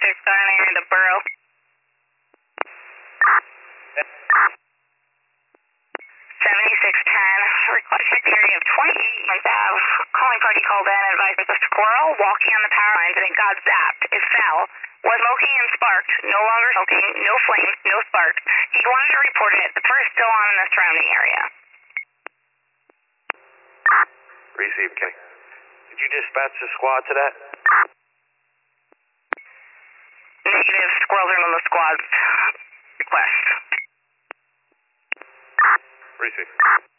going in the borough. 7610, request check area of 28 Month Ave. Calling party called in, advised there's a squirrel walking on the power lines and it got zapped. It fell. Was smoking and sparked. No longer smoking. No flames. No sparks. He wanted to report it. The fire is still on in the surrounding area. Receive, Kenny. Did you dispatch the squad to that? Negative. Squirrels are on the squad's request. Receive.